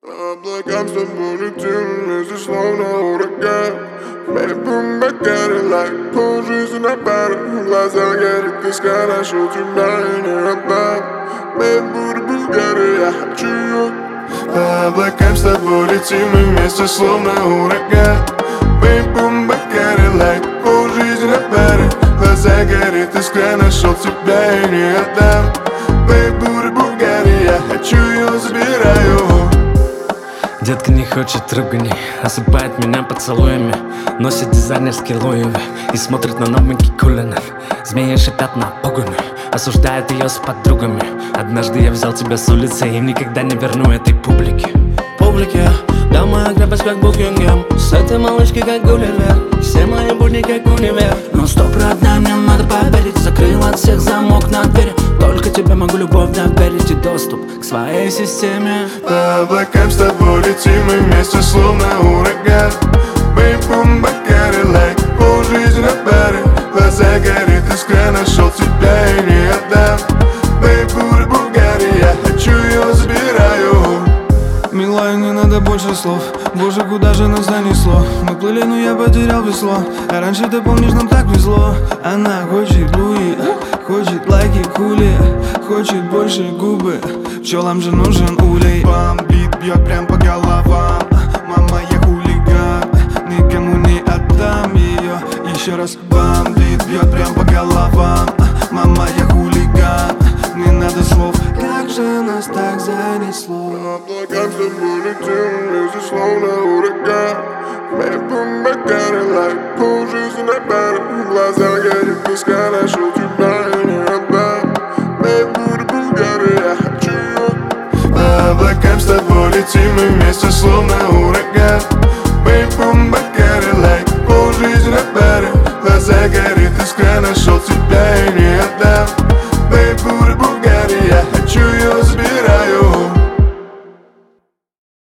Облакам с тобой летим вместе, словно ураган. Мы бомбакары, like полжизни на паре. В глазах горит тоска, нашел тебя и не отдам. Мы будем Булгари, я хочу ее. По облакам с тобой летим мы вместе, словно ураган. Мы бомбакары, like полжизни на паре. В глазах горит тоска, нашел тебя и не отдам. Мы будем Булгари, я хочу ее, забираю. Детка не хочет ругани, осыпает меня поцелуями. Носит дизайнерские Луи и смотрит на новенький Кулинар. Змеи шипят на погоню, осуждает ее с подругами. Однажды я взял тебя с улицы и никогда не верну этой публике. Да, моя крепость как Букингем. С этой малышки как Гулливер. Все мои будни как универ. Но стоп, родная, мне надо поверить. Закрыл от всех замок на двери. Только тебе могу любовь доверить и доступ к своей системе. По облакам с тобой летим мы вместе, словно ураган. Мы бомбакары, like полжизни на паре. Глаза горит искра, нашел тебя и не отдам. Мы будем Булгари, я хочу ее, забираю. Милая, не надо больше слов. Боже, куда же нас занесло? Мы плыли, но я потерял весло. А раньше, ты помнишь, нам так везло. Она хочет Луи, хочет лайки, хули. Хочет больше губы, пчелам же нужен улей. Бомбит, бьет прям по головам. Мама, я хулиган, никому не отдам ее. Еще раз бомбит, бьет прям по головам. Мама, я хулиган, не надо слов. Как же нас так занесло? Облакам с тобой летим вместе, словно ураган. Мы бомбакары, like полжизни на паре. В глазах горит тоска, нашел тебя и не отдам. Мы будем Булгари, я хочу ее. По облакам с тобой летим мы вместе, словно ураган. Мы бомбакары, like полжизни на паре. В глазах горит искра, нашел тебя и не отдам.